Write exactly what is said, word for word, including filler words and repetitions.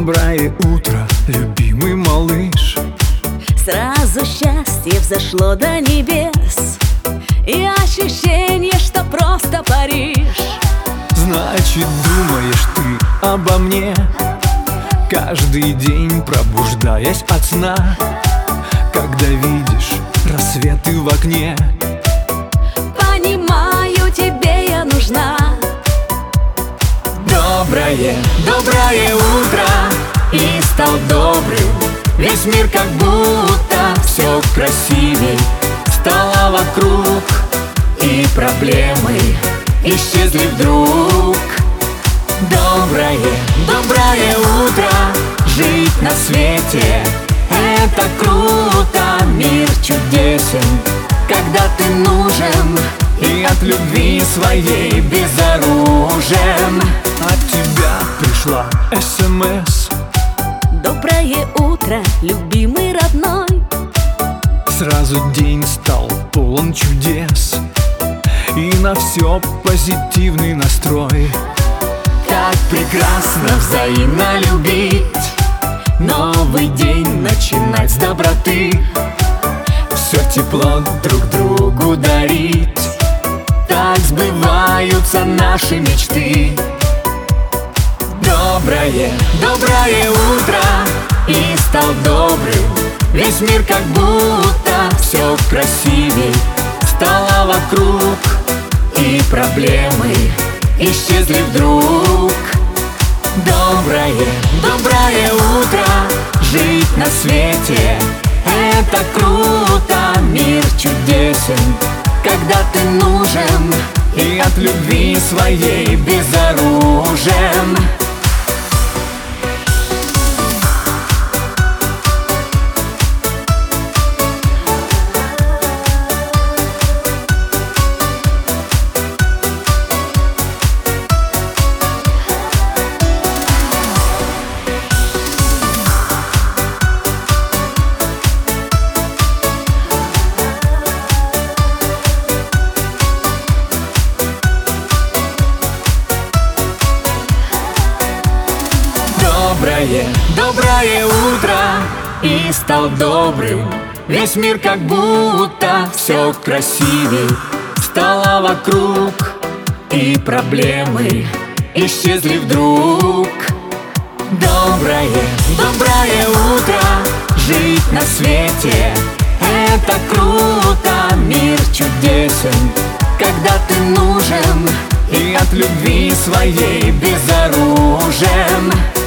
Доброе утро, любимый малыш. Сразу счастье взошло до небес, и ощущение, что просто Париж. Значит, думаешь ты обо мне каждый день, пробуждаясь от сна, когда видишь рассветы в окне. Понимаю, тебе я нужна. Доброе, доброе утро, и стал добрым весь мир, как будто все красивей стало вокруг, и проблемы исчезли вдруг. Доброе, доброе утро, жить на свете — это круто. Мир чудесен, когда ты нужен, и от любви своей безоружен. От тебя пришла СМС: доброе утро, любимый родной. Сразу день стал полон чудес, и на все позитивный настрой. Как прекрасно взаимно любить, новый день начинать с доброты, все тепло друг другу дарить. Так сбываются наши мечты. Доброе, доброе утро, и стал добрым весь мир, как будто все красивей стало вокруг, и проблемы исчезли вдруг. Доброе, доброе утро, жить на свете — это круто. Мир чудесен, когда ты нужен, и от любви своей безоружен. Доброе, доброе утро, и стал добрым весь мир, как будто все красивей стало вокруг, и проблемы исчезли вдруг. Доброе, доброе утро, жить на свете — это круто. Мир чудесен, когда ты нужен, и от любви своей безоружен.